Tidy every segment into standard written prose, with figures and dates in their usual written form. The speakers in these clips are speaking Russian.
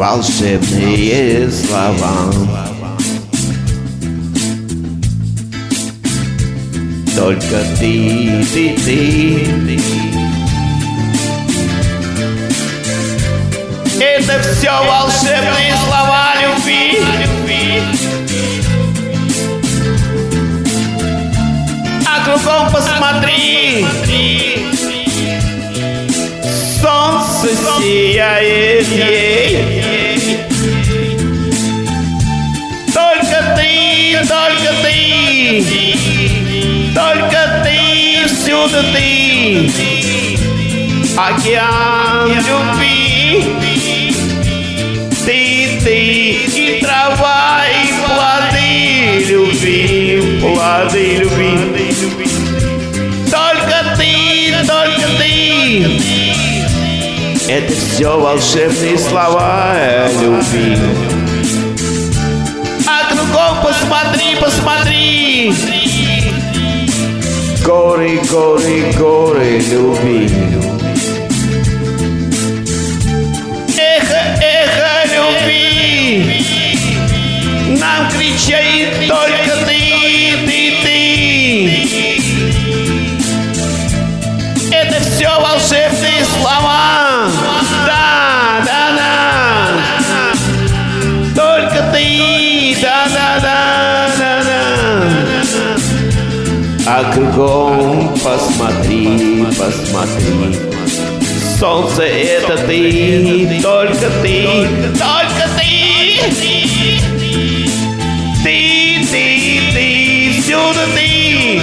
волшебные слова. Только ты. Это все волшебные слова любви. А кругом посмотри, солнце сияет ей. Только ты, всюду ты, океан любви. Ты и трава, и плоды любви, Только ты. Это все волшебные слова любви. А кругом посмотри, горы любви. Эхо любви нам кричит только ты. Это все волшебные слова. Да. Только ты. Да. А кругом посмотри. Солнце это ты, только ты. Ты, всюду ты,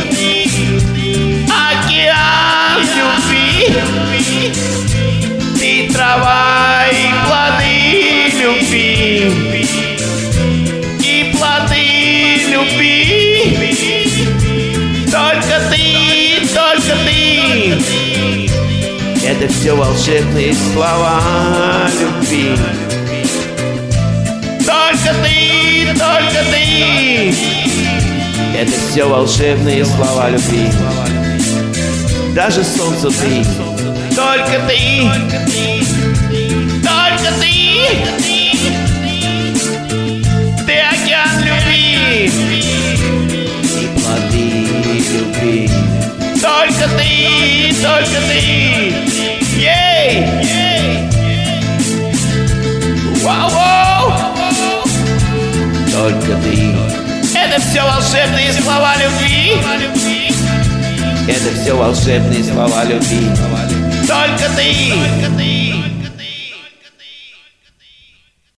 океан любви. Ты трава и плоды любви. И плоды любви. Только ты. Это все волшебные слова любви. Только ты. Это все волшебные слова любви. Даже солнце ты. Только ты. Ты океан любви. И плоды любви. Только ты. Ей! Вау! Только ты. Это все волшебные слова любви. Это все волшебные слова любви. Только ты.